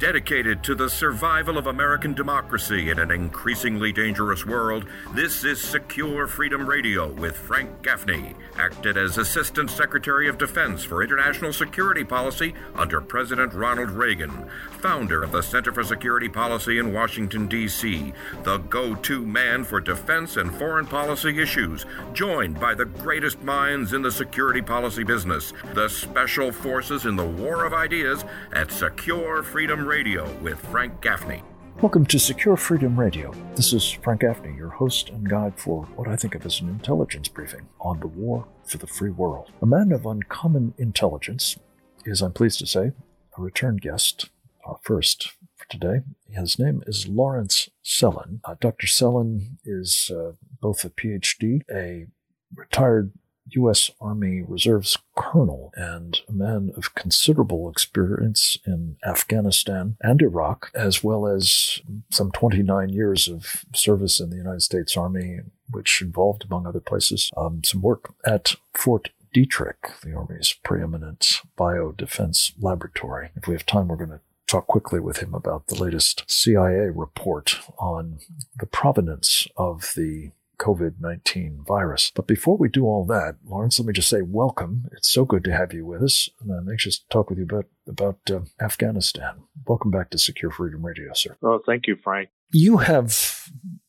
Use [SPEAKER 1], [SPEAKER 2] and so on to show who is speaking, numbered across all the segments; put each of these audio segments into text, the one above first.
[SPEAKER 1] Dedicated to the survival of American democracy in an increasingly dangerous world, this is Secure Freedom Radio with Frank Gaffney, acted as Assistant Secretary of Defense for International Security Policy under President Ronald Reagan, founder of the Center for Security Policy in Washington, D.C., the go-to man for defense and foreign policy issues, joined by the greatest minds in the security policy business, the special forces in the war of ideas at Secure Freedom Radio with Frank Gaffney.
[SPEAKER 2] Welcome to Secure Freedom Radio. This is Frank Gaffney, your host and guide for what I think of as an intelligence briefing on the war for the free world. A man of uncommon intelligence is, I'm pleased to say, a return guest, our first for today. His name is Lawrence Sellin. Dr. Sellin is both a PhD, a retired U.S. Army Reserves colonel, and a man of considerable experience in Afghanistan and Iraq, as well as some 29 years of service in the United States Army, which involved, among other places, some work at Fort Detrick, the Army's preeminent biodefense laboratory. If we have time, we're going to talk quickly with him about the latest CIA report on the provenance of the COVID-19 virus. But before we do all that, Lawrence, let me just say welcome. It's so good to have you with us, and I'm anxious to talk with you about Afghanistan. Welcome back to Secure Freedom Radio, sir.
[SPEAKER 3] Oh, thank you, Frank.
[SPEAKER 2] You have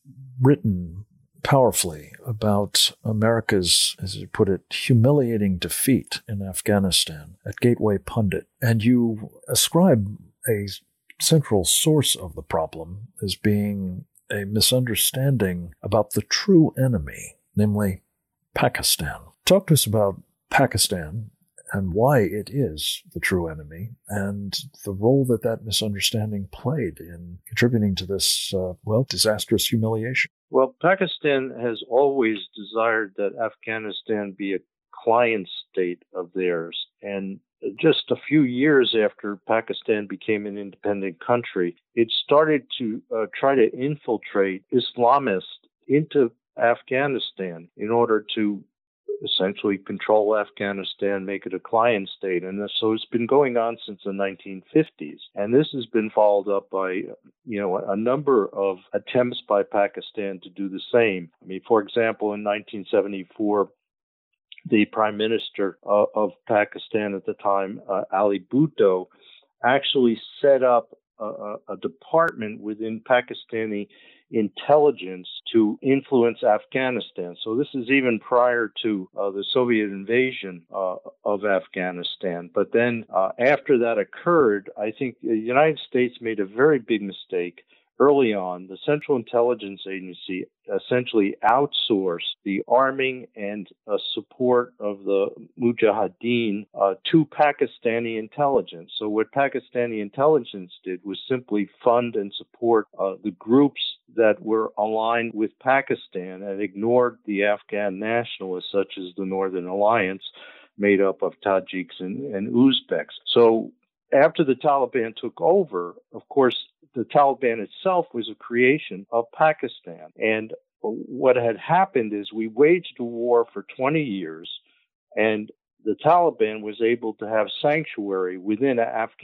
[SPEAKER 2] written powerfully about America's, as you put it, humiliating defeat in Afghanistan at Gateway Pundit, and you ascribe a central source of the problem as being a misunderstanding about the true enemy, namely Pakistan. Talk to us about Pakistan and why it is the true enemy and the role that misunderstanding played in contributing to this, disastrous humiliation.
[SPEAKER 3] Well, Pakistan has always desired that Afghanistan be a client state of theirs, and just a few years after Pakistan became an independent country, it started to try to infiltrate Islamists into Afghanistan in order to essentially control Afghanistan, make it a client state. And so it's been going on since the 1950s. And this has been followed up by, a number of attempts by Pakistan to do the same. I mean, for example, in 1974, the Prime Minister of Pakistan at the time, Ali Bhutto, actually set up a department within Pakistani intelligence to influence Afghanistan. So this is even prior to the Soviet invasion of Afghanistan. But then after that occurred, I think the United States made a very big mistake. Early on, the Central Intelligence Agency essentially outsourced the arming and support of the Mujahideen to Pakistani intelligence. So what Pakistani intelligence did was simply fund and support the groups that were aligned with Pakistan and ignored the Afghan nationalists, such as the Northern Alliance, made up of Tajiks and Uzbeks. So after the Taliban took over, of course, the Taliban itself was a creation of Pakistan. And what had happened is we waged a war for 20 years, and the Taliban was able to have sanctuary within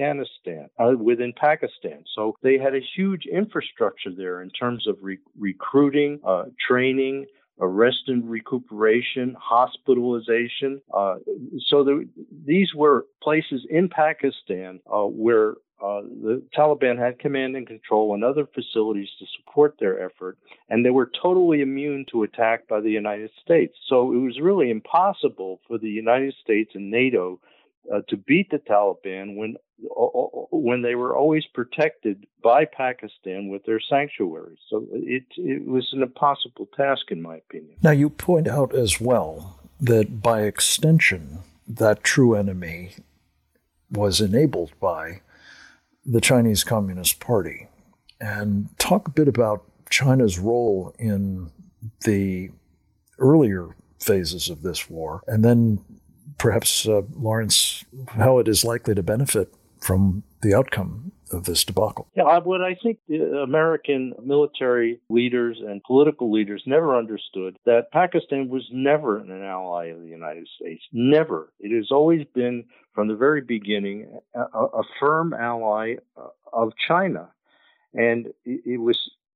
[SPEAKER 3] within Pakistan. So they had a huge infrastructure there in terms of recruiting, training, arrest and recuperation, hospitalization. These were places in Pakistan where the Taliban had command and control and other facilities to support their effort, and they were totally immune to attack by the United States. So it was really impossible for the United States and NATO to beat the Taliban when they were always protected by Pakistan with their sanctuaries. So it was an impossible task, in my opinion.
[SPEAKER 2] Now, you point out as well that by extension, that true enemy was enabled by the Chinese Communist Party. And talk a bit about China's role in the earlier phases of this war, and then perhaps, Lawrence, how it is likely to benefit from the outcome of this debacle?
[SPEAKER 3] Yeah, what I think the American military leaders and political leaders never understood that Pakistan was never an ally of the United States. Never. It has always been, from the very beginning, a firm ally of China. And it was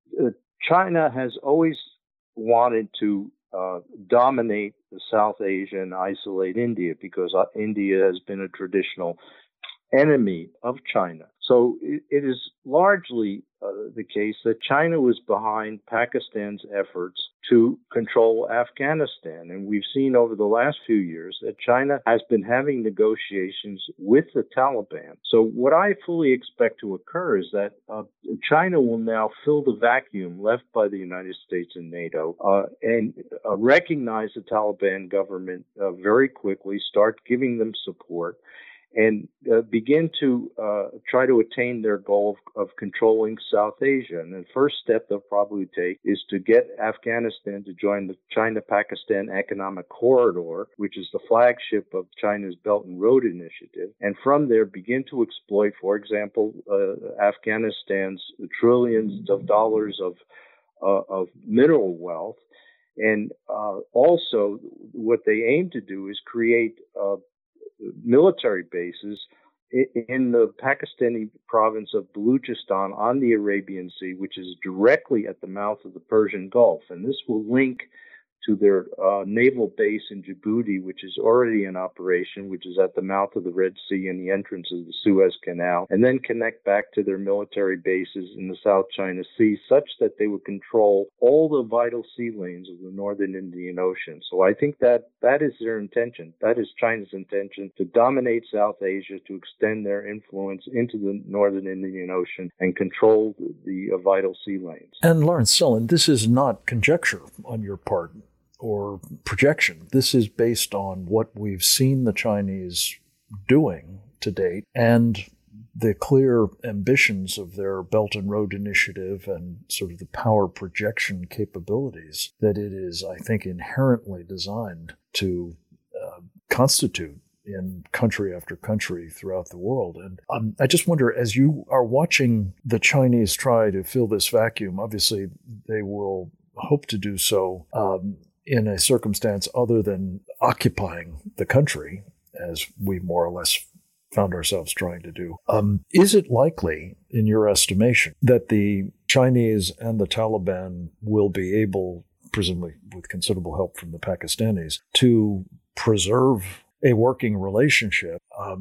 [SPEAKER 3] China has always wanted to dominate South Asia and isolate India because India has been a traditional enemy of China. So it is largely the case that China was behind Pakistan's efforts to control Afghanistan. And we've seen over the last few years that China has been having negotiations with the Taliban. So what I fully expect to occur is that China will now fill the vacuum left by the United States and NATO and recognize the Taliban government very quickly, start giving them support, and begin to try to attain their goal of controlling South Asia. And the first step they'll probably take is to get Afghanistan to join the China-Pakistan Economic Corridor, which is the flagship of China's Belt and Road Initiative, and from there begin to exploit, for example, Afghanistan's trillions of dollars of mineral wealth. And also what they aim to do is create military bases in the Pakistani province of Baluchistan on the Arabian Sea, which is directly at the mouth of the Persian Gulf. And this will link to their naval base in Djibouti, which is already in operation, which is at the mouth of the Red Sea and the entrance of the Suez Canal, and then connect back to their military bases in the South China Sea, such that they would control all the vital sea lanes of the northern Indian Ocean. So I think that is their intention. That is China's intention, to dominate South Asia, to extend their influence into the northern Indian Ocean and control the vital sea lanes.
[SPEAKER 2] And Lawrence Sellin, this is not conjecture on your part or projection. This is based on what we've seen the Chinese doing to date and the clear ambitions of their Belt and Road Initiative and sort of the power projection capabilities that it is, I think, inherently designed to constitute in country after country throughout the world. And I just wonder, as you are watching the Chinese try to fill this vacuum, obviously they will hope to do so in a circumstance other than occupying the country, as we more or less found ourselves trying to do. Is it likely, in your estimation, that the Chinese and the Taliban will be able, presumably with considerable help from the Pakistanis, to preserve a working relationship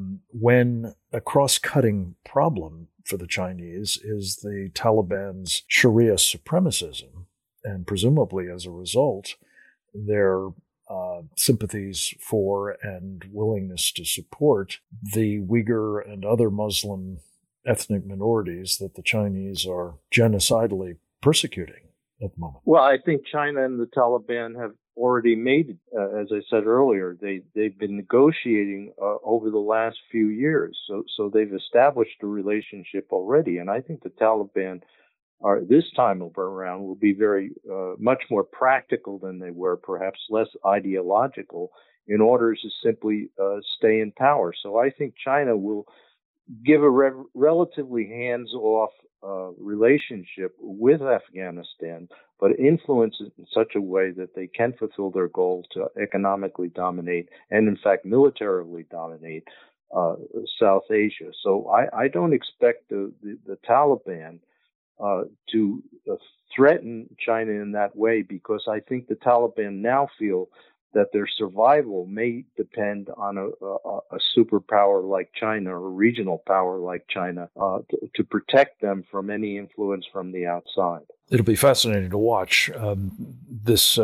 [SPEAKER 2] when a cross-cutting problem for the Chinese is the Taliban's Sharia supremacism, and presumably as a result, their sympathies for and willingness to support the Uyghur and other Muslim ethnic minorities that the Chinese are genocidally persecuting at the moment?
[SPEAKER 3] Well, I think China and the Taliban have already made it. As I said earlier, they've been negotiating over the last few years. So they've established a relationship already. And I think the Taliban this time around will be very much more practical than they were, perhaps less ideological, in order to simply stay in power. So I think China will give a relatively hands-off relationship with Afghanistan, but influence it in such a way that they can fulfill their goal to economically dominate and, in fact, militarily dominate South Asia. So I don't expect the Taliban to threaten China in that way, because I think the Taliban now feel that their survival may depend on a superpower like China or a regional power like China to protect them from any influence from the outside.
[SPEAKER 2] It'll be fascinating to watch. This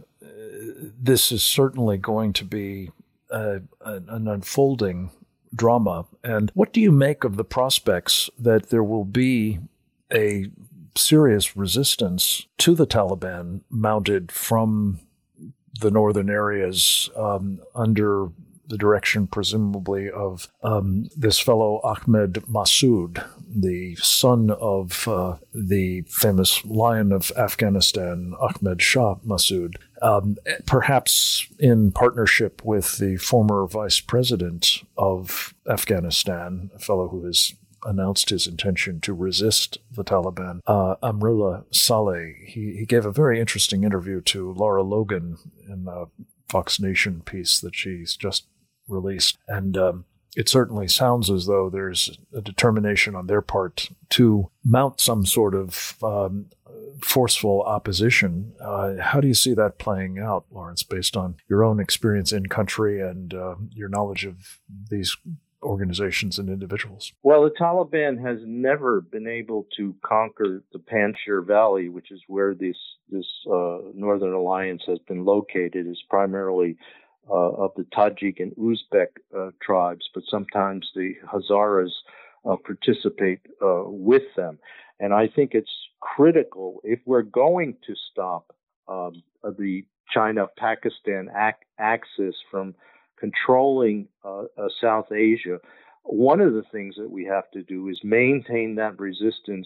[SPEAKER 2] is certainly going to be an unfolding drama. And what do you make of the prospects that there will be a serious resistance to the Taliban mounted from the northern areas under the direction, presumably, of this fellow Ahmed Massoud, the son of the famous lion of Afghanistan, Ahmed Shah Massoud, perhaps in partnership with the former vice president of Afghanistan, a fellow who has announced his intention to resist the Taliban, Amrullah Saleh. He gave a very interesting interview to Lara Logan in a Fox Nation piece that she's just released. And it certainly sounds as though there's a determination on their part to mount some sort of forceful opposition. How do you see that playing out, Lawrence, based on your own experience in country and your knowledge of these organizations and individuals?
[SPEAKER 3] Well, the Taliban has never been able to conquer the Panjshir Valley, which is where this Northern Alliance has been located. It's primarily of the Tajik and Uzbek tribes, but sometimes the Hazaras participate with them. And I think it's critical, if we're going to stop the China-Pakistan axis from controlling South Asia, one of the things that we have to do is maintain that resistance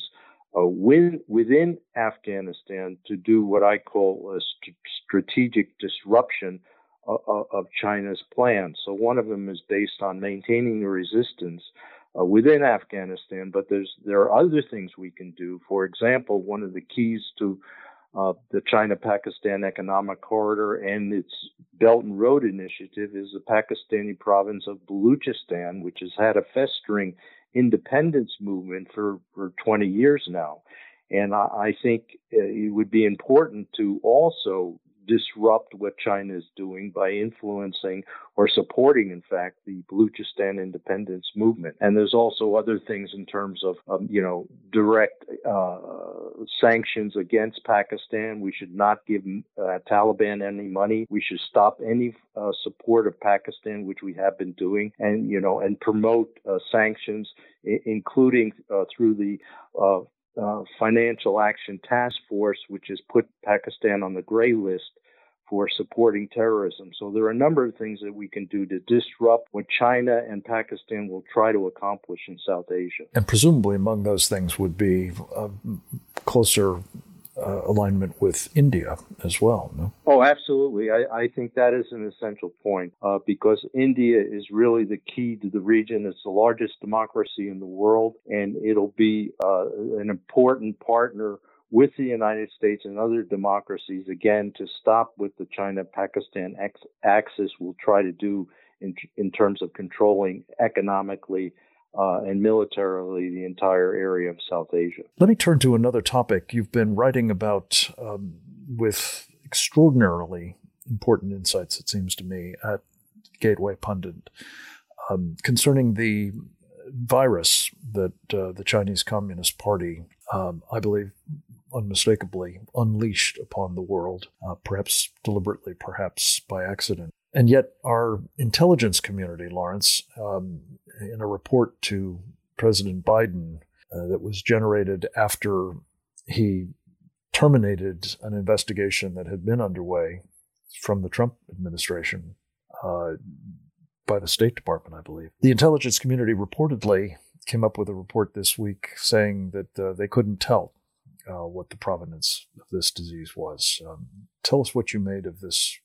[SPEAKER 3] within Afghanistan to do what I call a strategic disruption of China's plans. So one of them is based on maintaining the resistance within Afghanistan, but there are other things we can do. For example, one of the keys to the China-Pakistan Economic Corridor and its Belt and Road Initiative is the Pakistani province of Baluchistan, which has had a festering independence movement for 20 years now. And I think it would be important to also disrupt what China is doing by influencing or supporting, in fact, the Baluchistan independence movement. And there's also other things in terms of, direct sanctions against Pakistan. We should not give Taliban any money. We should stop any support of Pakistan, which we have been doing, and promote sanctions, including through the Financial Action Task Force, which has put Pakistan on the gray list for supporting terrorism. So there are a number of things that we can do to disrupt what China and Pakistan will try to accomplish in South Asia.
[SPEAKER 2] And presumably among those things would be closer alignment with India as well, no?
[SPEAKER 3] Oh, absolutely. I think that is an essential point because India is really the key to the region. It's the largest democracy in the world, and it'll be an important partner with the United States and other democracies, again, to stop what the China-Pakistan axis will try to do in terms of controlling economically and militarily the entire area of South Asia.
[SPEAKER 2] Let me turn to another topic you've been writing about with extraordinarily important insights, it seems to me, at Gateway Pundit, concerning the virus that the Chinese Communist Party, I believe, unmistakably unleashed upon the world, perhaps deliberately, perhaps by accident. And yet our intelligence community, Lawrence, in a report to President Biden that was generated after he terminated an investigation that had been underway from the Trump administration by the State Department, I believe. The intelligence community reportedly came up with a report this week saying that they couldn't tell what the provenance of this disease was. Tell us what you made of this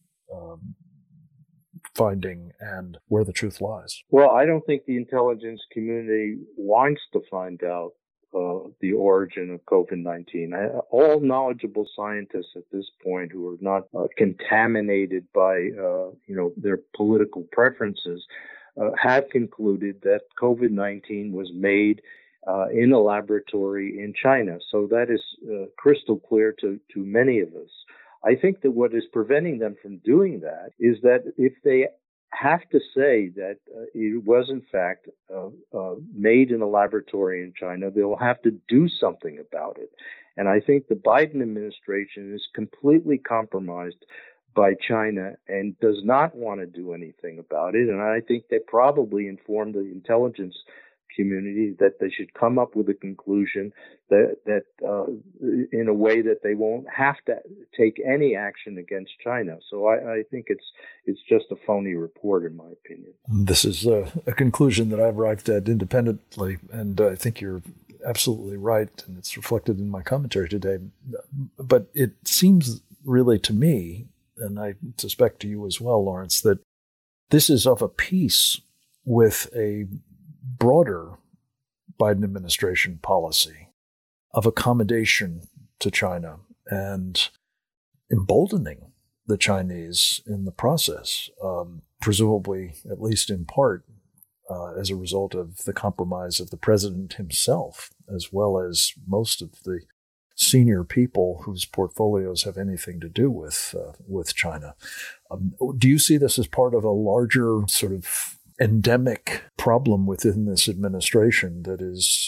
[SPEAKER 2] finding and where the truth lies.
[SPEAKER 3] Well, I don't think the intelligence community wants to find out the origin of COVID-19. All knowledgeable scientists at this point who are not contaminated by their political preferences have concluded that COVID-19 was made in a laboratory in China. So that is crystal clear to many of us. I think that what is preventing them from doing that is that if they have to say that it was in fact made in a laboratory in China, they'll have to do something about it. And I think the Biden administration is completely compromised by China and does not want to do anything about it. And I think they probably informed the intelligence community that they should come up with a conclusion that in a way that they won't have to take any action against China. So I think it's just a phony report, in my opinion.
[SPEAKER 2] This is a conclusion that I've arrived at independently, and I think you're absolutely right, and it's reflected in my commentary today. But it seems really to me, and I suspect to you as well, Lawrence, that this is of a piece with a broader Biden administration policy of accommodation to China and emboldening the Chinese in the process, presumably, at least in part, as a result of the compromise of the president himself, as well as most of the senior people whose portfolios have anything to do with China. Do you see this as part of a larger sort of endemic problem within this administration that is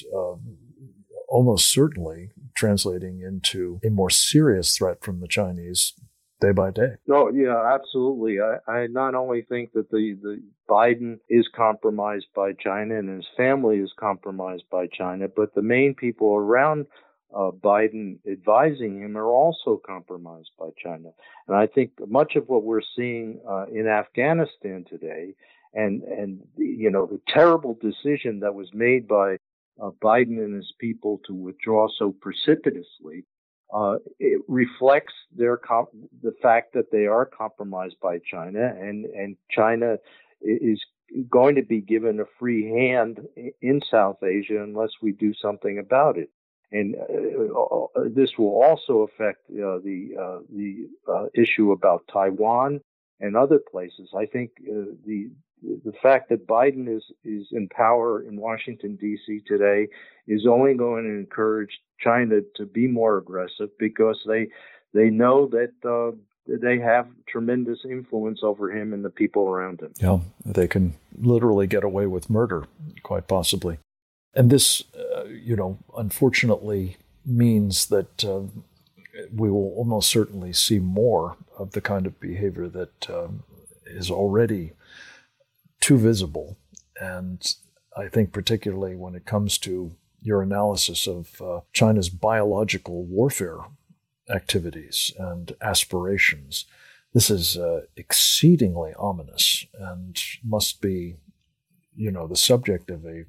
[SPEAKER 2] almost certainly translating into a more serious threat from the Chinese day by day?
[SPEAKER 3] No, yeah, absolutely. I not only think that the Biden is compromised by China and his family is compromised by China, but the main people around Biden advising him are also compromised by China. And I think much of what we're seeing in Afghanistan today, and the terrible decision that was made by Biden and his people to withdraw so precipitously, it reflects the fact that they are compromised by China, and China is going to be given a free hand in South Asia unless we do something about it. And this will also affect the issue about Taiwan and other places. I think the fact that Biden is in power in Washington, D.C. today is only going to encourage China to be more aggressive because they know that they have tremendous influence over him and the people around him.
[SPEAKER 2] Yeah, they can literally get away with murder, quite possibly. And this, unfortunately means that we will almost certainly see more of the kind of behavior that is already too visible. And I think particularly when it comes to your analysis of China's biological warfare activities and aspirations, this is exceedingly ominous and must be, the subject of a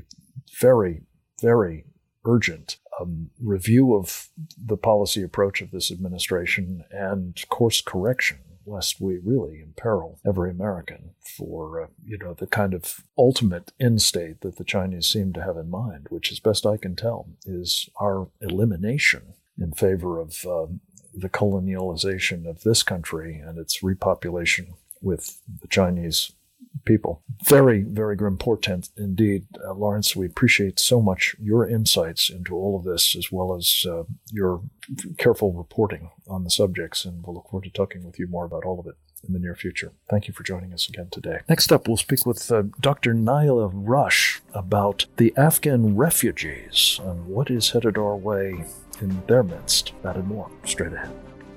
[SPEAKER 2] very, very urgent review of the policy approach of this administration and course correction, lest we really imperil every American for, the kind of ultimate end state that the Chinese seem to have in mind, which, as best I can tell, is our elimination in favor of the colonialization of this country and its repopulation with the Chinese people. Very, very grim portent indeed. Lawrence, we appreciate so much your insights into all of this, as well as your careful reporting on the subjects, and we'll look forward to talking with you more about all of it in the near future. Thank you for joining us again today. Next up, we'll speak with Dr. Naila Rush about the Afghan refugees and what is headed our way in their midst. That and more straight ahead.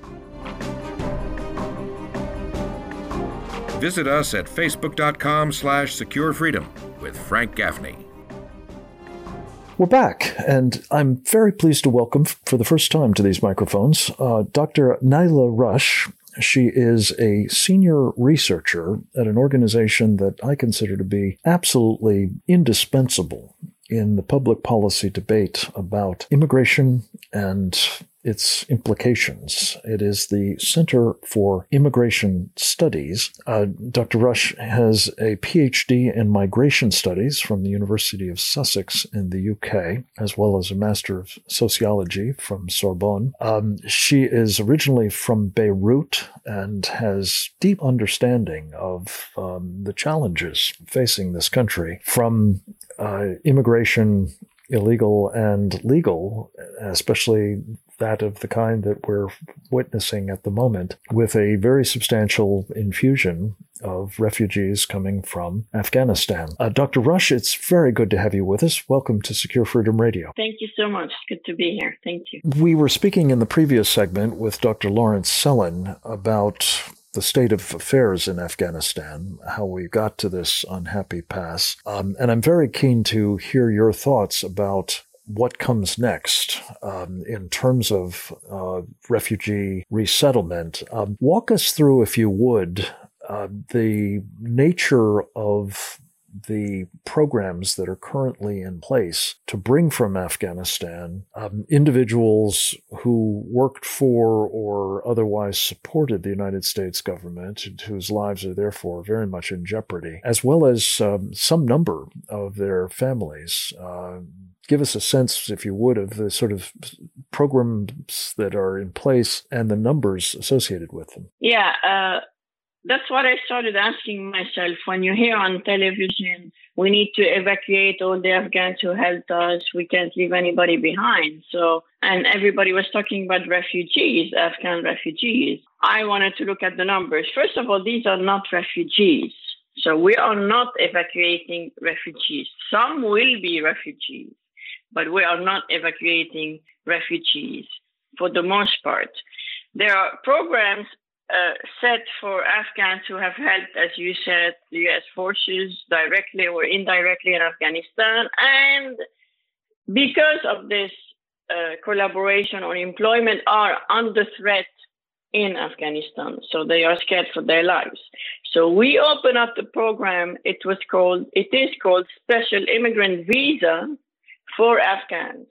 [SPEAKER 1] Visit us at facebook.com/securefreedom with Frank Gaffney.
[SPEAKER 2] We're back, and I'm very pleased to welcome, for the first time to these microphones, Dr. Naila Rush. She is a senior researcher at an organization that I consider to be absolutely indispensable in the public policy debate about immigration and its implications. It is the Center for Immigration Studies. Dr. Rush has a PhD in Migration Studies from the University of Sussex in the UK, as well as a Master of Sociology from Sorbonne. She is originally from Beirut and has deep understanding of the challenges facing this country from immigration, illegal and legal, especially that of the kind that we're witnessing at the moment, with a very substantial infusion of refugees coming from Afghanistan. Dr. Rush, it's very good to have you with us. Welcome to Secure Freedom Radio.
[SPEAKER 4] Thank you so much. Good to be here. Thank you.
[SPEAKER 2] We were speaking in the previous segment with Dr. Lawrence Sellin about the state of affairs in Afghanistan, how we got to this unhappy pass. And I'm very keen to hear your thoughts about what comes next in terms of refugee resettlement. Walk us through, if you would, the nature of the programs that are currently in place to bring from Afghanistan individuals who worked for or otherwise supported the United States government, whose lives are therefore very much in jeopardy, as well as some number of their families. Give us a sense, if you would, of the sort of programs that are in place and the numbers associated with them.
[SPEAKER 4] Yeah, that's what I started asking myself. When you hear on television, we need to evacuate all the Afghans who helped us, we can't leave anybody behind. So, and everybody was talking about refugees, Afghan refugees. I wanted to look at the numbers. First of all, these are not refugees. So we are not evacuating refugees. Some will be refugees, but we are not evacuating refugees for the most part. There are programs set for Afghans who have helped, as you said, the U.S. forces directly or indirectly in Afghanistan. And because of this collaboration on employment, are under threat in Afghanistan. So they are scared for their lives. So we open up the program. It is called Special Immigrant Visa for Afghans.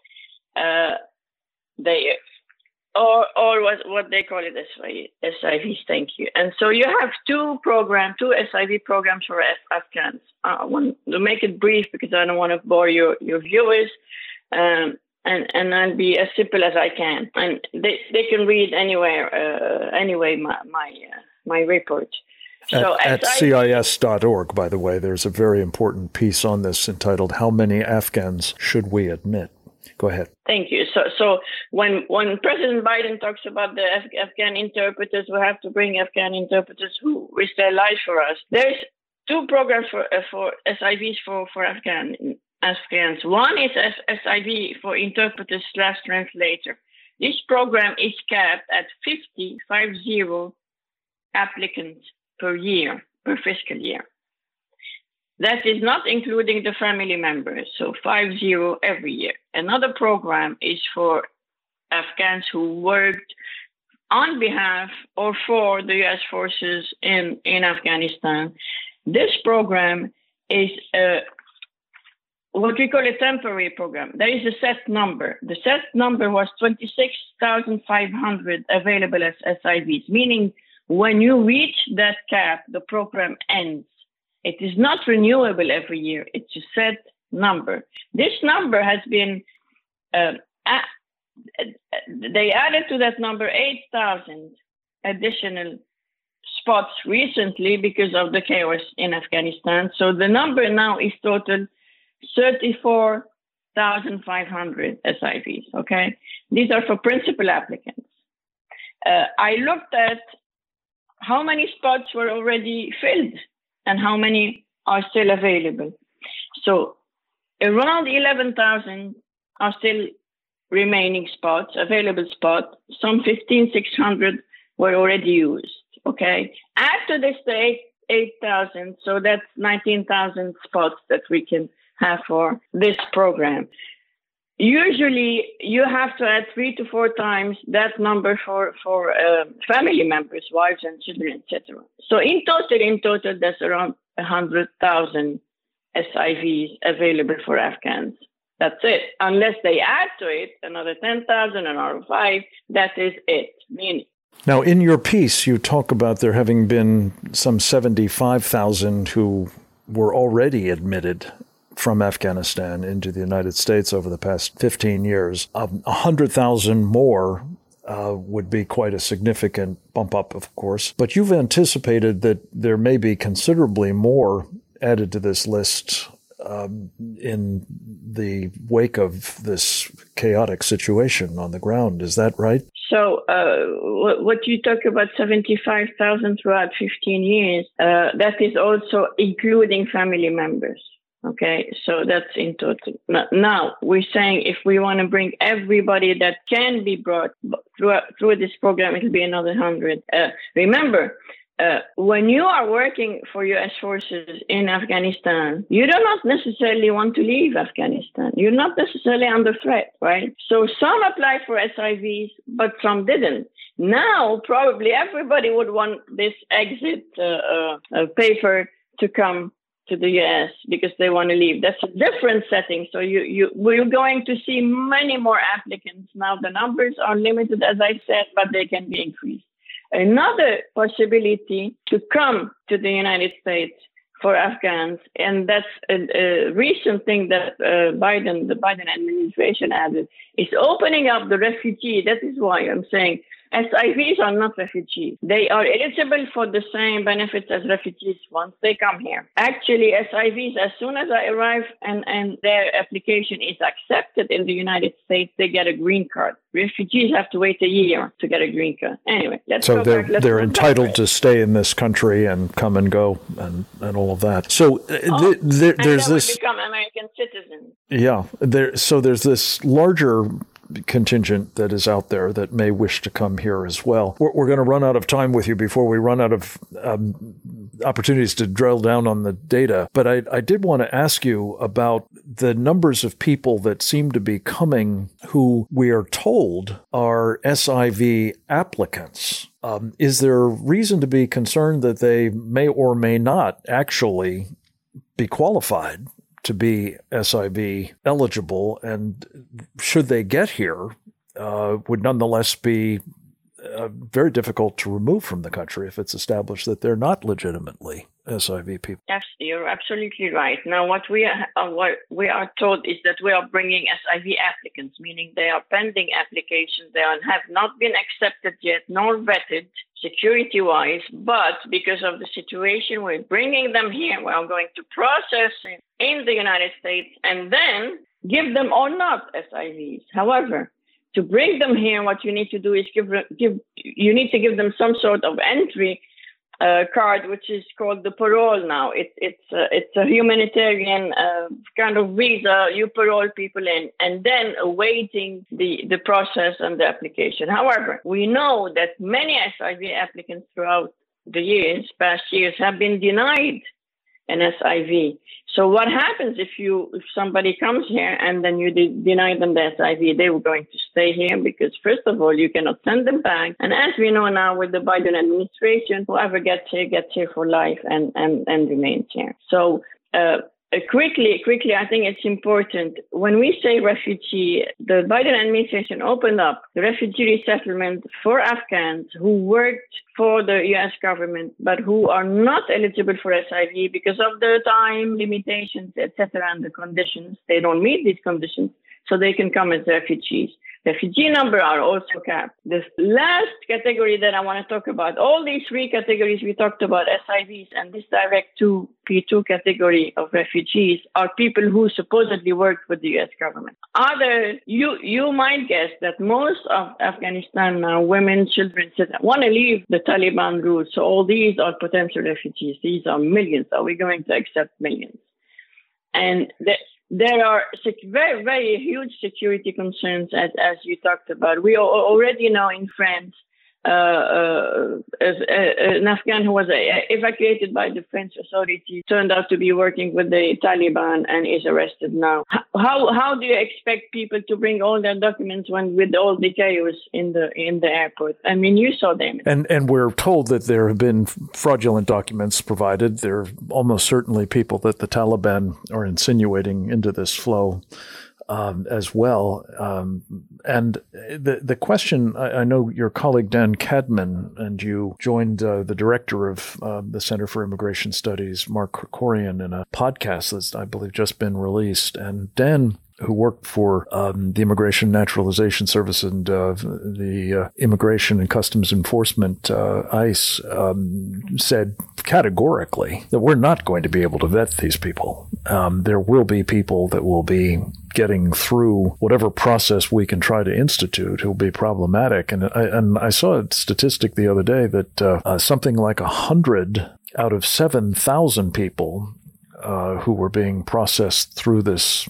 [SPEAKER 4] Or what they call it SIVs, thank you. And so you have two SIV programs for Afghans. I want to make it brief because I don't want to bore your viewers, and I'll be as simple as I can. And they can read anyway my report. So
[SPEAKER 2] at CIS.org, by the way, there's a very important piece on this entitled "How Many Afghans Should We Admit?" Go ahead.
[SPEAKER 4] Thank you. So when President Biden talks about the Afghan interpreters, we have to bring Afghan interpreters who risk their lives for us. There's two programs for SIVs for Afghans. One is SIV for interpreters/translator. This program is capped at 50 applicants per year, per fiscal year. That is not including the family members, so 50 every year. Another program is for Afghans who worked on behalf or for the U.S. forces in Afghanistan. This program is what we call a temporary program. There is a set number. The set number was 26,500 available as SIVs, meaning when you reach that cap, the program ends. It is not renewable every year. It's a set number. This number has been, they added to that number 8,000 additional spots recently because of the chaos in Afghanistan. So the number now is total 34,500 SIVs, okay? These are for principal applicants. I looked at how many spots were already filled and how many are still available. So around 11,000 are still remaining spots, available spots. Some 15,600 were already used, okay? After this, the 8,000, so that's 19,000 spots that we can have for this program. Usually, you have to add 3 to 4 times that number for family members, wives and children, etc. So in total, there's around 100,000 SIVs available for Afghans. That's it. Unless they add to it another 10,000, another 5, that is it. Meaning.
[SPEAKER 2] Now, in your piece, you talk about there having been some 75,000 who were already admitted from Afghanistan into the United States over the past 15 years. 100,000 more would be quite a significant bump up, of course. But you've anticipated that there may be considerably more added to this list in the wake of this chaotic situation on the ground. Is that right?
[SPEAKER 4] So what you talk about 75,000 throughout 15 years, that is also including family members. Okay, so that's in total. Now, we're saying if we want to bring everybody that can be brought through this program, it'll be another 100. Remember, when you are working for U.S. forces in Afghanistan, you do not necessarily want to leave Afghanistan. You're not necessarily under threat, right? So some applied for SIVs, but some didn't. Now, probably everybody would want this exit paper to come to the U.S. because they want to leave. That's a different setting. So we're going to see many more applicants. Now the numbers are limited, as I said, but they can be increased. Another possibility to come to the United States for Afghans, and that's a recent thing that the Biden administration added, is opening up the refugee. That is why I'm saying SIVs are not refugees. They are eligible for the same benefits as refugees once they come here. Actually, SIVs, as soon as I arrive and their application is accepted in the United States, they get a green card. Refugees have to wait a year to get a green card. Anyway,
[SPEAKER 2] so they're entitled to stay in this country and come and go and all of that. So there's this
[SPEAKER 4] become American citizens.
[SPEAKER 2] Yeah, there's this larger contingent that is out there that may wish to come here as well. We're going to run out of time with you before we run out of opportunities to drill down on the data. But I did want to ask you about the numbers of people that seem to be coming who we are told are SIV applicants. Is there reason to be concerned that they may or may not actually be qualified to be SIV eligible, and should they get here, would nonetheless be very difficult to remove from the country if it's established that they're not legitimately SIV people?
[SPEAKER 4] Yes, you're absolutely right. Now, what we are told is that we are bringing SIV applicants, meaning they are pending applications. They have not been accepted yet, nor vetted security-wise, but because of the situation, we're bringing them here. We are going to process it in the United States and then give them or not SIVs. However, to bring them here, what you need to do is give them some sort of entry card, which is called the parole now. It's a humanitarian kind of visa. You parole people in and then awaiting the process and the application. However, we know that many SIV applicants throughout the past years have been denied an SIV. So what happens if somebody comes here and then you deny them the SIV? They were going to stay here because, first of all, you cannot send them back. And as we know now with the Biden administration, whoever gets here for life and remains here. So quickly, I think it's important. When we say refugee, the Biden administration opened up the refugee resettlement for Afghans who worked for the U.S. government, but who are not eligible for SIV because of the time limitations, etc., and the conditions. They don't meet these conditions, so they can come as refugees. Refugee number are also capped. The last category that I want to talk about, all these three categories we talked about, SIVs and this direct to P2 category of refugees, are people who supposedly worked with the U.S. government. You might guess that most of Afghanistan now, women, children, want to leave the Taliban rule. So all these are potential refugees. These are millions. Are we going to accept millions? And there are very, very huge security concerns, as you talked about. We already know in France, an Afghan who was evacuated by the French authorities turned out to be working with the Taliban and is arrested now. How do you expect people to bring all their documents with all the chaos in the airport? I mean, you saw them.
[SPEAKER 2] And we're told that there have been fraudulent documents provided. There are almost certainly people that the Taliban are insinuating into this flow as well. And the question, I know your colleague Dan Cadman and you joined the director of the Center for Immigration Studies, Mark Krikorian, in a podcast that's, I believe, just been released. And Dan, who worked for the Immigration Naturalization Service and the Immigration and Customs Enforcement, ICE, said categorically that we're not going to be able to vet these people. There will be people that will be getting through whatever process we can try to institute who will be problematic. And I saw a statistic the other day that something like 100 out of 7,000 people who were being processed through this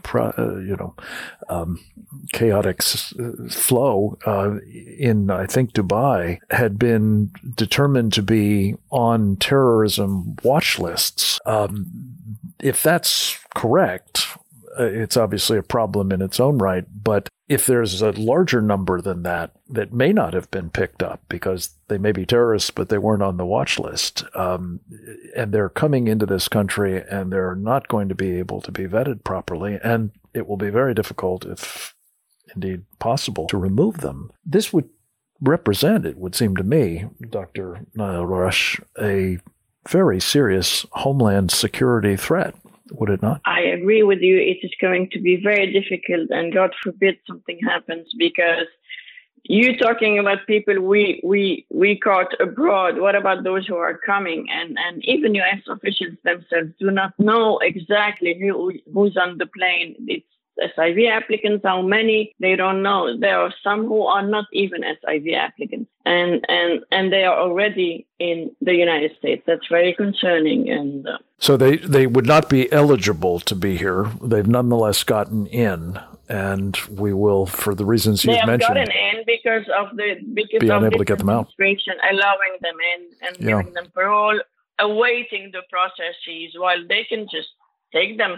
[SPEAKER 2] chaotic flow in, I think, Dubai, had been determined to be on terrorism watch lists. If that's correct, it's obviously a problem in its own right. But if there's a larger number than that may not have been picked up because they may be terrorists, but they weren't on the watch list, and they're coming into this country and they're not going to be able to be vetted properly, and it will be very difficult, if indeed possible, to remove them. This would represent, it would seem to me, Dr. Nahel Rush, a very serious homeland security threat, would it not?
[SPEAKER 4] I agree with you. It is going to be very difficult, and God forbid something happens, because you talking about people we caught abroad. What about those who are coming? And even U.S. officials themselves do not know exactly who's on the plane. It's SIV applicants, how many, they don't know. There are some who are not even SIV applicants, and they are already in the United States. That's very concerning. And
[SPEAKER 2] so they would not be eligible to be here. They've nonetheless gotten in, and we will, for the reasons you've mentioned,
[SPEAKER 4] they have gotten in because of the
[SPEAKER 2] unable to get them out,
[SPEAKER 4] administration allowing them in and giving them parole, awaiting the processes while they can just take them.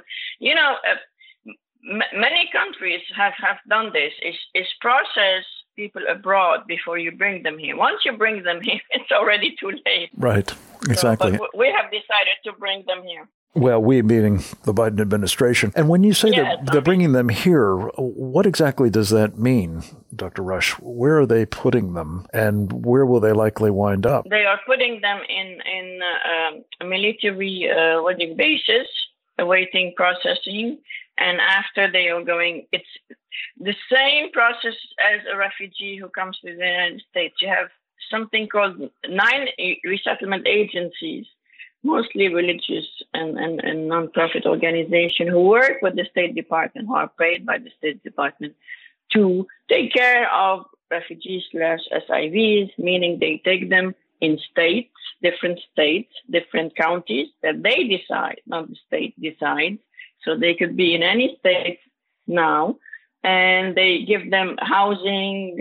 [SPEAKER 4] Many countries have done this, is process people abroad before you bring them here. Once you bring them here, it's already too late.
[SPEAKER 2] Right, exactly.
[SPEAKER 4] So, but we have decided to bring them here.
[SPEAKER 2] Well, we meaning the Biden administration. And when you say that they're bringing them here, what exactly does that mean, Dr. Rush? Where are they putting them, and where will they likely wind up?
[SPEAKER 4] They are putting them in military bases, awaiting processing. And after they are going, it's the same process as a refugee who comes to the United States. You have something called 9 resettlement agencies, mostly religious and non-profit organizations who work with the State Department, who are paid by the State Department to take care of refugees/SIVs, meaning they take them in different counties that they decide, not the state decides. So they could be in any state now, and they give them housing,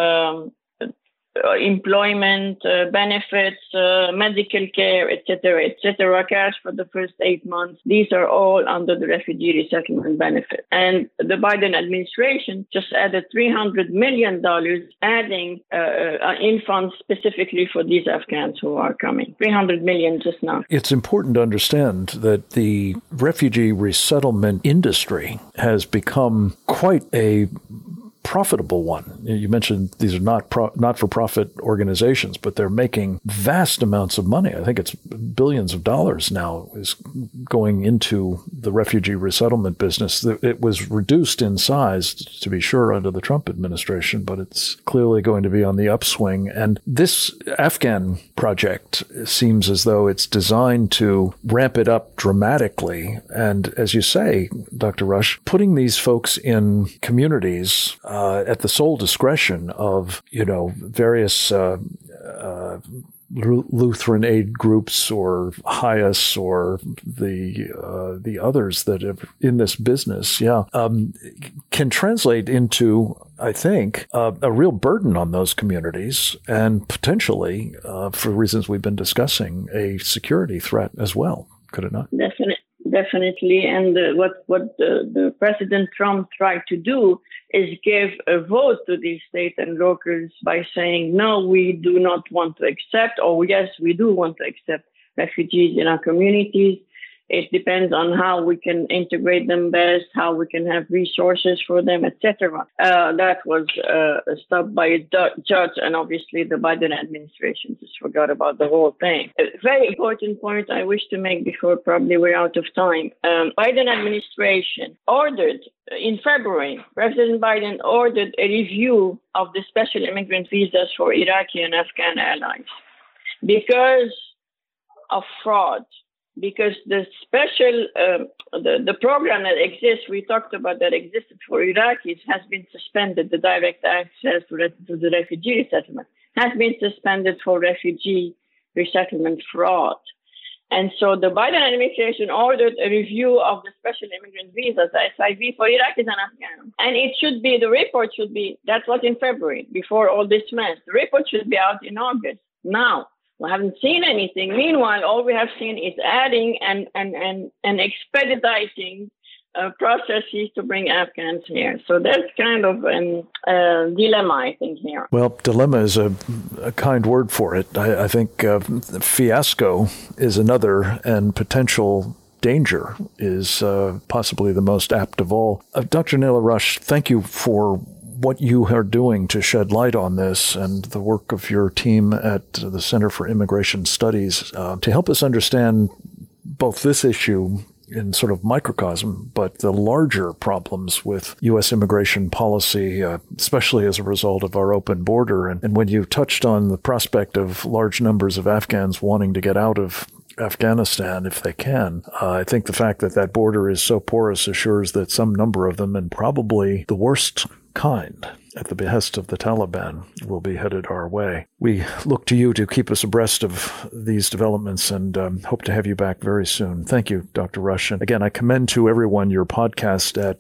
[SPEAKER 4] employment, benefits, medical care, etc., cash for the first 8 months. These are all under the refugee resettlement benefit. And the Biden administration just added $300 million, adding in funds specifically for these Afghans who are coming. $300 million just now.
[SPEAKER 2] It's important to understand that the refugee resettlement industry has become quite a profitable one. You mentioned these are not-for-profit organizations, but they're making vast amounts of money. I think it's billions of dollars now is going into the refugee resettlement business. It was reduced in size, to be sure, under the Trump administration, but it's clearly going to be on the upswing. And this Afghan project seems as though it's designed to ramp it up dramatically. And as you say, Dr. Rush, putting these folks in communities at the sole discretion of, various Lutheran aid groups or HIAS or the others that are in this business, can translate into, I think, a real burden on those communities and potentially, for reasons we've been discussing, a security threat as well. Could it not?
[SPEAKER 4] Definitely. And what the President Trump tried to do is give a vote to these state and locals by saying, no, we do not want to accept, or yes, we do want to accept refugees in our communities. It depends on how we can integrate them best, how we can have resources for them, etc. That was stopped by a judge, and obviously the Biden administration just forgot about the whole thing. A very important point I wish to make before probably we're out of time. Biden administration ordered, in February, President Biden ordered a review of the special immigrant visas for Iraqi and Afghan allies because of fraud. Because the special, the program that exists, we talked about that existed for Iraqis, has been suspended. The direct access to the refugee resettlement has been suspended for refugee resettlement fraud. And so the Biden administration ordered a review of the special immigrant visas, the SIV, for Iraqis and Afghans. And the report should be, that was in February, before all this mess. The report should be out in August. Now, we haven't seen anything. Meanwhile, all we have seen is adding and expediting processes to bring Afghans here. So that's kind of a dilemma, I think, here.
[SPEAKER 2] Well, dilemma is a kind word for it. I think fiasco is another, and potential danger is possibly the most apt of all. Dr. Nela Rush, thank you for what you are doing to shed light on this and the work of your team at the Center for Immigration Studies to help us understand both this issue in sort of microcosm, but the larger problems with U.S. immigration policy, especially as a result of our open border. And when you touched on the prospect of large numbers of Afghans wanting to get out of Afghanistan if they can, I think the fact that that border is so porous assures that some number of them, and probably the worst kind, at the behest of the Taliban, will be headed our way. We look to you to keep us abreast of these developments and hope to have you back very soon. Thank you, Dr. Rush. And again, I commend to everyone your podcast at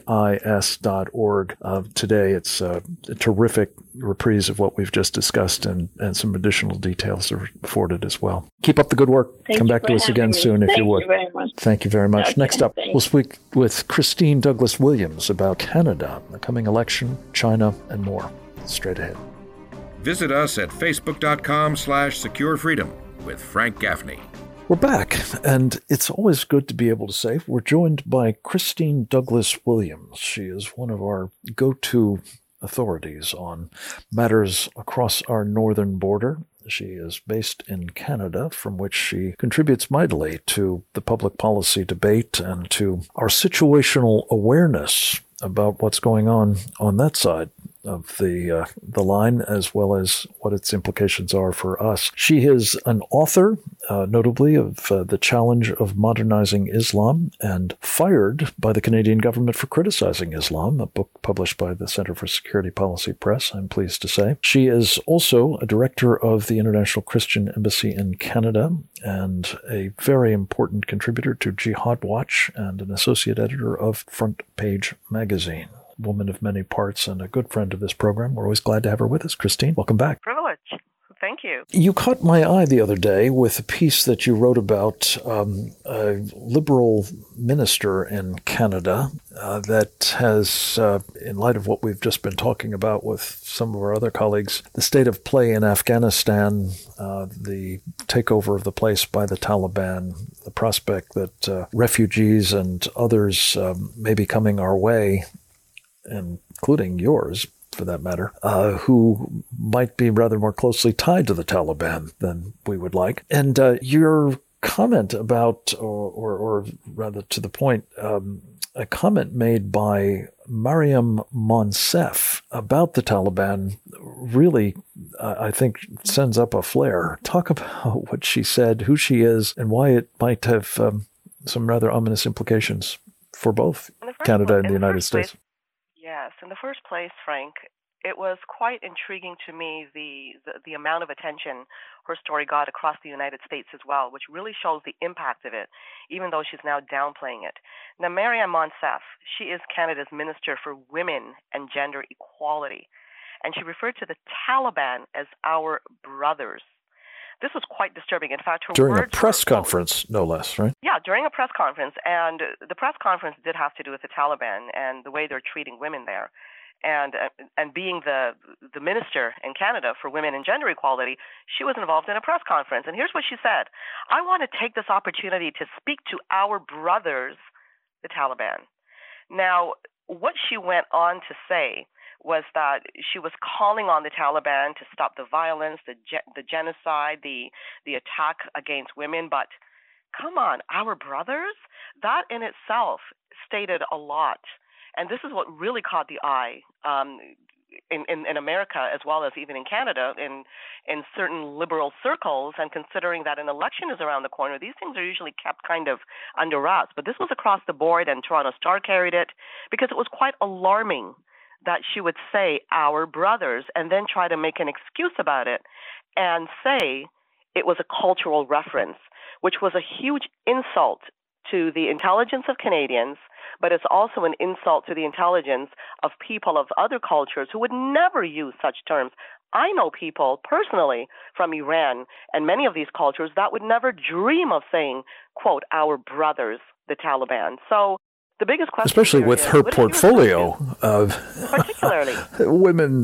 [SPEAKER 2] CIS.org. Today, it's a terrific reprise of what we've just discussed, and some additional details are afforded as well. Keep up the good work. Come back to us again soon if you would.
[SPEAKER 4] Thank you very much.
[SPEAKER 2] Thank you very much.
[SPEAKER 4] Okay,
[SPEAKER 2] Next up, we'll speak with Christine Douglas Williams about Canada, the coming election, China, and more. Straight ahead.
[SPEAKER 1] Visit us at facebook.com/securefreedom with Frank Gaffney.
[SPEAKER 2] We're back, and it's always good to be able to say we're joined by Christine Douglas Williams. She is one of our go-to authorities on matters across our northern border. She is based in Canada, from which she contributes mightily to the public policy debate and to our situational awareness about what's going on that side of the line, as well as what its implications are for us. She is an author, notably, of The Challenge of Modernizing Islam, and fired by the Canadian government for criticizing Islam, a book published by the Center for Security Policy Press, I'm pleased to say. She is also a director of the International Christian Embassy in Canada and a very important contributor to Jihad Watch and an associate editor of Front Page Magazine. Woman of many parts and a good friend of this program. We're always glad to have her with us. Christine, welcome back.
[SPEAKER 5] Privilege. Thank you.
[SPEAKER 2] You caught my eye the other day with a piece that you wrote about a liberal minister in Canada that has, in light of what we've just been talking about with some of our other colleagues, the state of play in Afghanistan, the takeover of the place by the Taliban, the prospect that refugees and others may be coming our way, including yours, for that matter, who might be rather more closely tied to the Taliban than we would like. And your comment about, or rather to the point, a comment made by Mariam Monsef about the Taliban really, I think, sends up a flare. Talk about what she said, who she is, and why it might have some rather ominous implications for both Canada and the United States.
[SPEAKER 5] Yes. In the first place, Frank, it was quite intriguing to me the amount of attention her story got across the United States as well, which really shows the impact of it, even though she's now downplaying it. Now, Mariam Monsef, she is Canada's Minister for Women and Gender Equality, and she referred to the Taliban as our brothers. This was quite disturbing. In fact, her
[SPEAKER 2] during
[SPEAKER 5] words
[SPEAKER 2] a press conference, no less, right?
[SPEAKER 5] Yeah, during a press conference. And the press conference did have to do with the Taliban and the way they're treating women there. And being the minister in Canada for women and gender equality, she was involved in a press conference. And here's what she said. I want to take this opportunity to speak to our brothers, the Taliban. Now, what she went on to say was that she was calling on the Taliban to stop the violence, the genocide, the attack against women. But come on, our brothers? That in itself stated a lot. And this is what really caught the eye in America, as well as even in Canada, in certain liberal circles. And considering that an election is around the corner, these things are usually kept kind of under wraps. But this was across the board, and Toronto Star carried it, because it was quite alarming that she would say our brothers and then try to make an excuse about it and say it was a cultural reference, which was a huge insult to the intelligence of Canadians, but it's also an insult to the intelligence of people of other cultures who would never use such terms. I know people personally from Iran and many of these cultures that would never dream of saying, quote, our brothers, the Taliban. So The biggest question,
[SPEAKER 2] especially with her portfolio of
[SPEAKER 5] particularly
[SPEAKER 2] women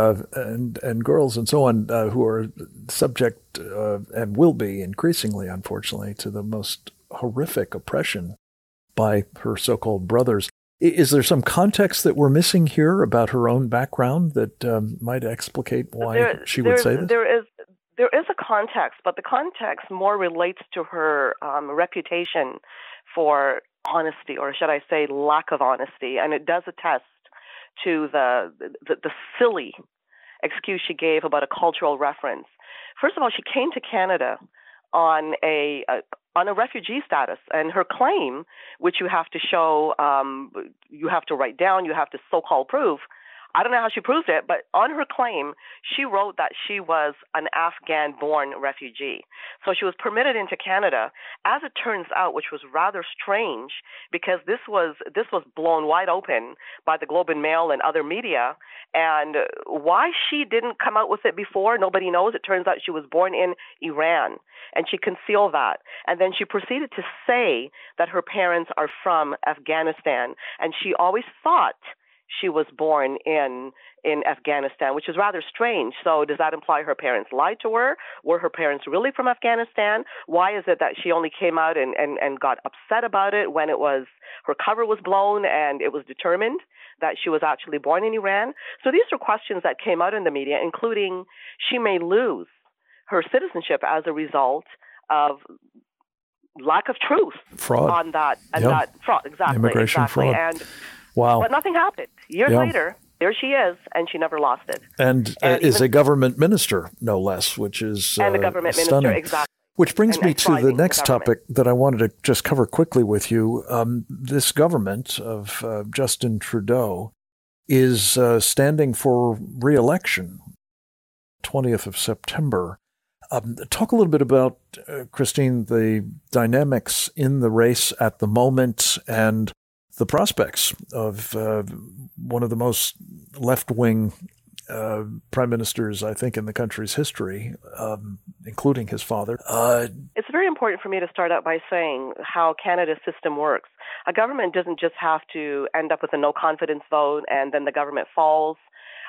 [SPEAKER 2] and girls and so on who are subject and will be increasingly, unfortunately, to the most horrific oppression by her so-called brothers. Is there some context that we're missing here about her own background that might explicate why she would say this?
[SPEAKER 5] There is a context, but the context more relates to her reputation for honesty, or should I say lack of honesty, and it does attest to the silly excuse she gave about a cultural reference. First of all, she came to Canada on a refugee status, and her claim, which you have to show, you have to write down, you have to so-called prove. I don't know how she proved it, but on her claim, she wrote that she was an Afghan-born refugee. So she was permitted into Canada. As it turns out, which was rather strange, because this was blown wide open by the Globe and Mail and other media, and why she didn't come out with it before, nobody knows. It turns out she was born in Iran, and she concealed that. And then she proceeded to say that her parents are from Afghanistan, and she always thought she was born in Afghanistan, which is rather strange. So does that imply her parents lied to her? Were her parents really from Afghanistan? Why is it that she only came out and got upset about it when it was her cover was blown and it was determined that she was actually born in Iran? So these are questions that came out in the media, including she may lose her citizenship as a result of lack of truth
[SPEAKER 2] fraud
[SPEAKER 5] on that, and that fraud,
[SPEAKER 2] immigration fraud.
[SPEAKER 5] And
[SPEAKER 2] wow.
[SPEAKER 5] But nothing happened. Years later, there she is, and she never lost it.
[SPEAKER 2] And is a government minister, no less, which is
[SPEAKER 5] and a government
[SPEAKER 2] stunning.
[SPEAKER 5] Minister, exactly.
[SPEAKER 2] Which brings me to the next topic that I wanted to just cover quickly with you. This government of Justin Trudeau is standing for re-election, 20th of September. Talk a little bit about, Christine, the dynamics in the race at the moment and the prospects of one of the most left-wing prime ministers, I think, in the country's history, including his father.
[SPEAKER 5] It's very important for me to start out by saying how Canada's system works. A government doesn't just have to end up with a no-confidence vote and then the government falls.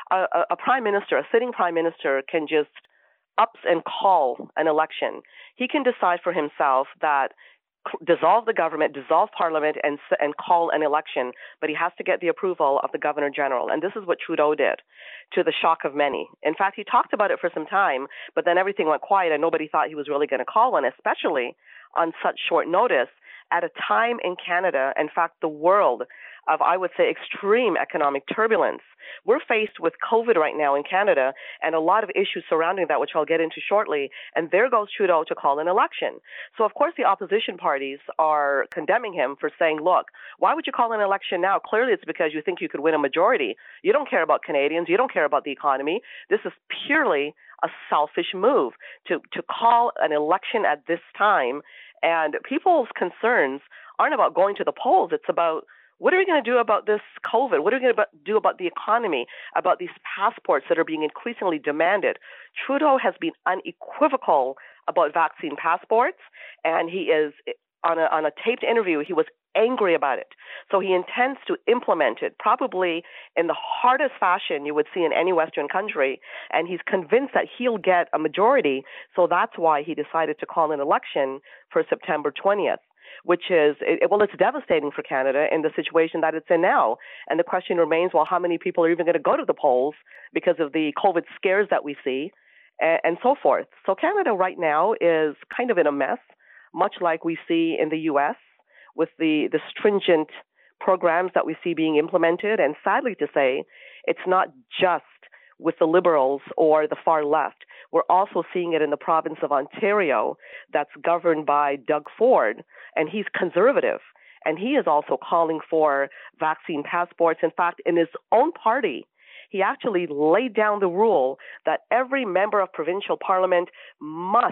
[SPEAKER 5] A prime minister, a sitting prime minister, can just ups and call an election. He can decide for himself that dissolve the government, dissolve parliament, and call an election, but he has to get the approval of the Governor General. And this is what Trudeau did, to the shock of many. In fact, he talked about it for some time, but then everything went quiet and nobody thought he was really going to call one, especially on such short notice at a time in Canada, in fact, the world, of, I would say, extreme economic turbulence. We're faced with COVID right now in Canada and a lot of issues surrounding that, which I'll get into shortly. And there goes Trudeau to call an election. So, of course, the opposition parties are condemning him for saying, look, why would you call an election now? Clearly, it's because you think you could win a majority. You don't care about Canadians. You don't care about the economy. This is purely a selfish move to call an election at this time. And people's concerns aren't about going to the polls. It's about, what are we going to do about this COVID? What are we going to do about the economy, about these passports that are being increasingly demanded? Trudeau has been unequivocal about vaccine passports, and he is, on a taped interview, he was angry about it. So he intends to implement it, probably in the hardest fashion you would see in any Western country, and he's convinced that he'll get a majority, so that's why he decided to call an election for September 20th. Which is, well, it's devastating for Canada in the situation that it's in now. And the question remains, well, how many people are even going to go to the polls because of the COVID scares that we see and so forth. So Canada right now is kind of in a mess, much like we see in the U.S. with the stringent programs that we see being implemented. And sadly to say, it's not just with the Liberals or the far left. We're also seeing it in the province of Ontario that's governed by Doug Ford, and he's conservative. And he is also calling for vaccine passports. In fact, in his own party, he actually laid down the rule that every member of provincial parliament must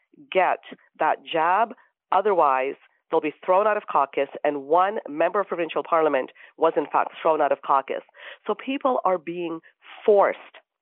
[SPEAKER 5] get that jab. Otherwise, they'll be thrown out of caucus, and one member of provincial parliament was, in fact, thrown out of caucus. So people are being forced,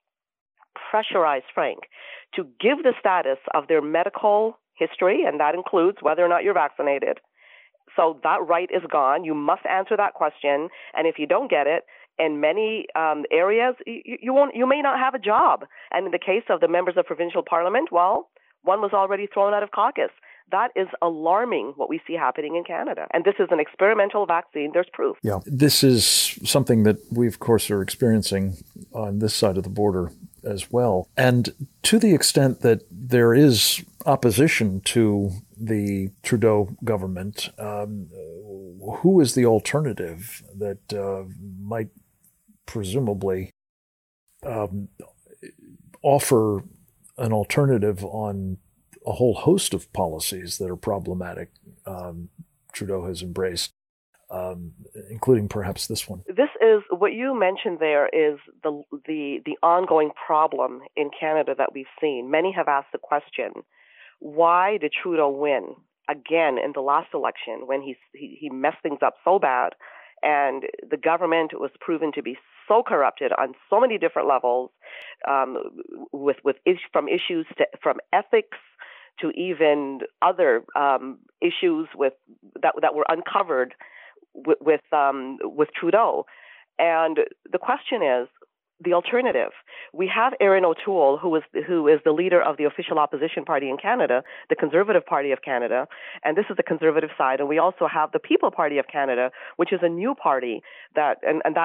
[SPEAKER 5] pressurized, Frank, to give the status of their medical history, and that includes whether or not you're vaccinated, So that right is gone. You must answer that question. And if you don't get it, in many areas, you may not have a job. And in the case of the members of provincial parliament, well, one was already thrown out of caucus. That is alarming, what we see happening in Canada. And this is an experimental vaccine. There's proof.
[SPEAKER 2] Yeah, this is something that we, of course, are experiencing on this side of the border as well. And to the extent that there is opposition to the Trudeau government, who is the alternative that might presumably offer an alternative on a whole host of policies that are problematic Trudeau has embraced, including perhaps this one?
[SPEAKER 5] This is what you mentioned there is the ongoing problem in Canada that we've seen. Many have asked the question, why did Trudeau win again in the last election when he messed things up so bad, and the government was proven to be so corrupted on so many different levels, from issues from ethics to even other issues that were uncovered with Trudeau. And the question is, the alternative. We have Erin O'Toole, who is the leader of the official opposition party in Canada, the Conservative Party of Canada, and this is the Conservative side. And we also have the People Party of Canada, which is a new party that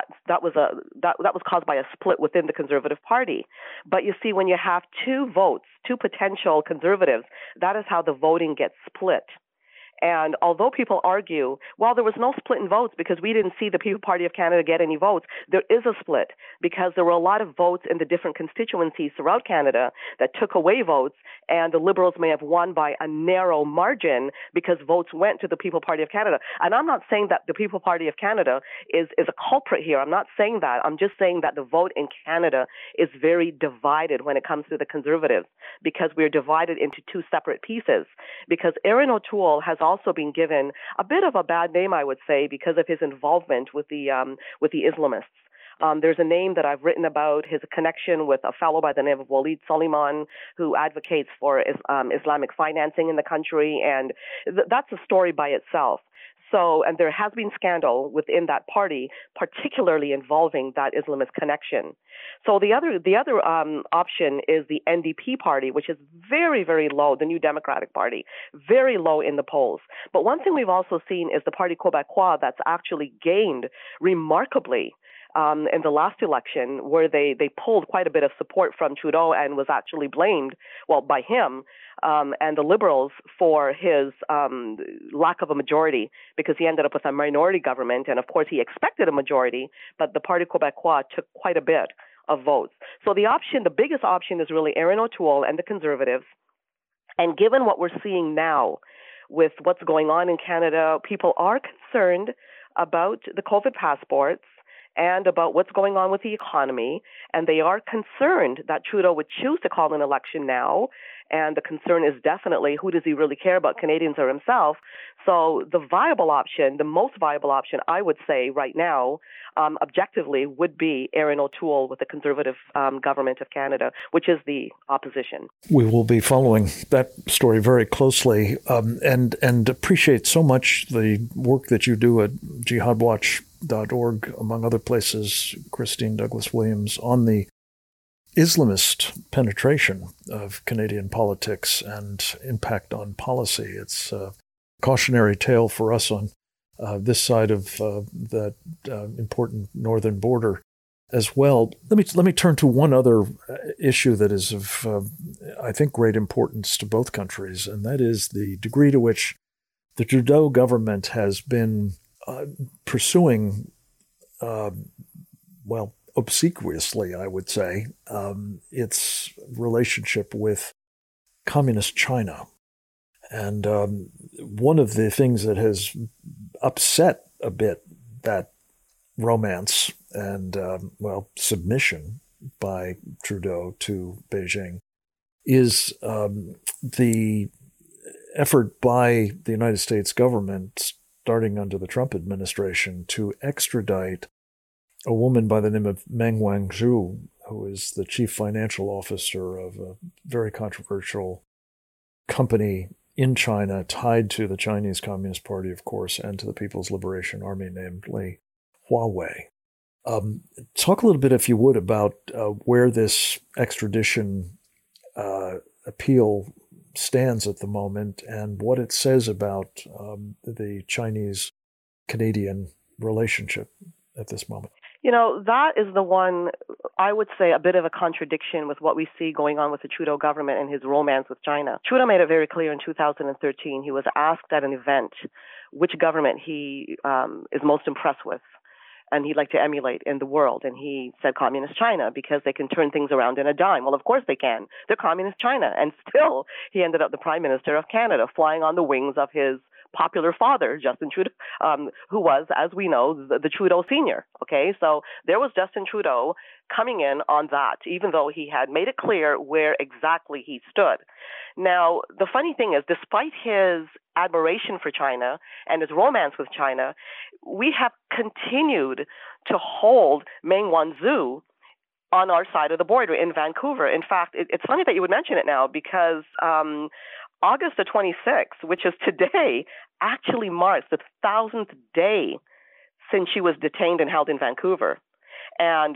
[SPEAKER 5] was caused by a split within the Conservative Party. But you see, when you have two potential Conservatives, that is how the voting gets split. And although people argue, well, there was no split in votes because we didn't see the People Party of Canada get any votes, there is a split because there were a lot of votes in the different constituencies throughout Canada that took away votes, and the Liberals may have won by a narrow margin because votes went to the People Party of Canada. And I'm not saying that the People Party of Canada is a culprit here. I'm not saying that. I'm just saying that the vote in Canada is very divided when it comes to the Conservatives because we're divided into two separate pieces. Because Erin O'Toole has also been given a bit of a bad name, I would say, because of his involvement with the Islamists. There's a name that I've written about, his connection with a fellow by the name of Walid Suleiman, who advocates for Islamic financing in the country, and that's a story by itself. So, and there has been scandal within that party, particularly involving that Islamist connection. So the other option is the NDP party, which is very, very low, the New Democratic Party, very low in the polls. But one thing we've also seen is the Parti Québécois that's actually gained remarkably in the last election, where they pulled quite a bit of support from Trudeau and was actually blamed, by him and the Liberals for his lack of a majority, because he ended up with a minority government. And of course, he expected a majority, but the Parti Québécois took quite a bit of votes. So the biggest option is really Erin O'Toole and the Conservatives. And given what we're seeing now with what's going on in Canada, people are concerned about the COVID passports and about what's going on with the economy, and they are concerned that Trudeau would choose to call an election now, and the concern is definitely, who does he really care about, Canadians or himself? So the most viable option, I would say right now, objectively, would be Erin O'Toole with the Conservative Government of Canada, which is the opposition.
[SPEAKER 2] We will be following that story very closely and appreciate so much the work that you do at jihadwatch.org, among other places, Christine Douglas-Williams, on the Islamist penetration of Canadian politics and impact on policy. It's a cautionary tale for us on this side of that important northern border as well. Let me turn to one other issue that is of, I think, great importance to both countries, and that is the degree to which the Trudeau government has been pursuing, obsequiously, I would say, its relationship with communist China. And one of the things that has upset a bit that romance and, submission by Trudeau to Beijing is the effort by the United States government, starting under the Trump administration, to extradite a woman by the name of Meng Wanzhou, who is the chief financial officer of a very controversial company in China, tied to the Chinese Communist Party, of course, and to the People's Liberation Army, namely Huawei. Talk a little bit, if you would, about where this extradition appeal stands at the moment and what it says about the Chinese-Canadian relationship at this moment.
[SPEAKER 5] That is the one, I would say, a bit of a contradiction with what we see going on with the Trudeau government and his romance with China. Trudeau made it very clear in 2013. He was asked at an event which government he is most impressed with and he'd like to emulate in the world. And he said Communist China because they can turn things around in a dime. Well, of course they can. They're Communist China. And still, he ended up the Prime Minister of Canada, flying on the wings of his popular father, Justin Trudeau, who was, as we know, the Trudeau Senior. Okay, so there was Justin Trudeau coming in on that, even though he had made it clear where exactly he stood. Now, the funny thing is, despite his admiration for China and his romance with China, we have continued to hold Meng Wanzhou on our side of the border in Vancouver. In fact, it's funny that you would mention it now because August the 26th, which is today, actually marks the 1,000th day since she was detained and held in Vancouver. And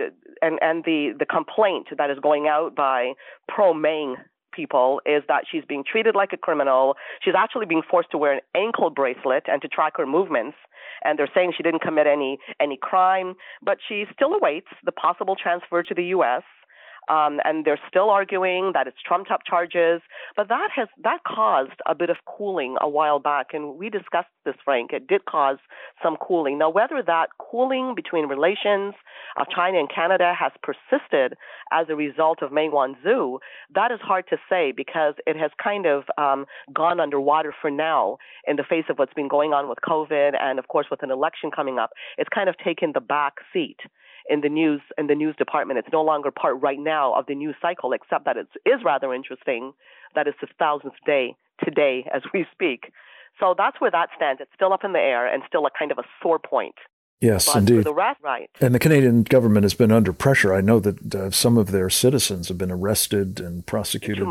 [SPEAKER 5] the complaint that is going out by pro-Meng people is that she's being treated like a criminal. She's actually being forced to wear an ankle bracelet and to track her movements. And they're saying she didn't commit any crime, but she still awaits the possible transfer to the U.S., and they're still arguing that it's trumped-up charges. But that caused a bit of cooling a while back, and we discussed this, Frank. It did cause some cooling. Now, whether that cooling between relations of China and Canada has persisted as a result of Meng Wanzhou, that is hard to say because it has kind of gone underwater for now in the face of what's been going on with COVID and, of course, with an election coming up. It's kind of taken the back seat in the news department. It's no longer part right now of the news cycle, except that it is rather interesting that it's the 1,000th day today as we speak. So that's where that stands. It's still up in the air and still a kind of a sore point.
[SPEAKER 2] Yes,
[SPEAKER 5] but
[SPEAKER 2] indeed.
[SPEAKER 5] For the rest, right.
[SPEAKER 2] And the Canadian government has been under pressure. I know that some of their citizens have been arrested and prosecuted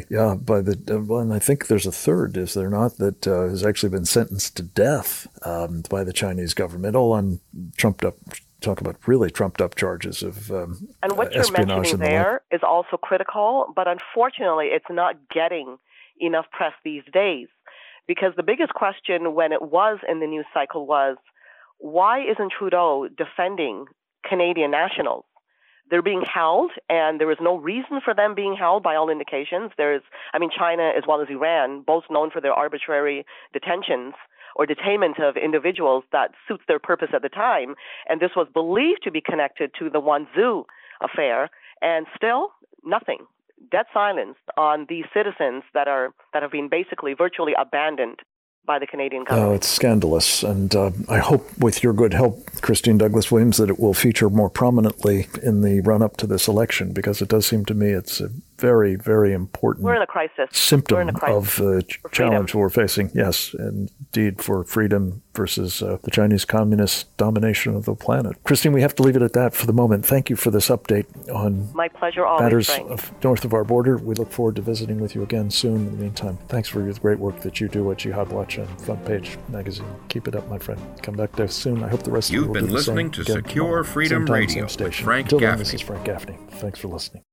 [SPEAKER 2] and I think there's a third, is there not, that has actually been sentenced to death by the Chinese government, all on talk about really trumped-up charges of
[SPEAKER 5] and what you're mentioning there is also critical, but unfortunately it's not getting enough press these days because the biggest question when it was in the news cycle was, why isn't Trudeau defending Canadian nationals? They're being held, and there is no reason for them being held by all indications. China as well as Iran, both known for their arbitrary detentions or detainment of individuals that suits their purpose at the time. And this was believed to be connected to the Wanzhou affair, and still nothing. Dead silence on these citizens that have been basically virtually abandoned by the Canadian government.
[SPEAKER 2] Oh, it's scandalous. And I hope with your good help, Christine Douglas-Williams, that it will feature more prominently in the run-up to this election, because it does seem to me it's a very, very important
[SPEAKER 5] We're in a crisis.
[SPEAKER 2] Symptom of the challenge we're facing. Yes, indeed, for freedom versus the Chinese communist domination of the planet. Christine, we have to leave it at that for the moment. Thank you for this update on
[SPEAKER 5] My pleasure always,
[SPEAKER 2] matters
[SPEAKER 5] Frank.
[SPEAKER 2] north of our border. We look forward to visiting with you again soon. In the meantime, thanks for your great work that you do at Jihad Watch and Front Page Magazine. Keep it up, my friend. Come back to us soon. I hope the rest of you will do the same.
[SPEAKER 1] You've been listening to Secure Freedom Radio with Frank
[SPEAKER 2] Until then,
[SPEAKER 1] Gaffney.
[SPEAKER 2] this is Frank Gaffney. Thanks for listening.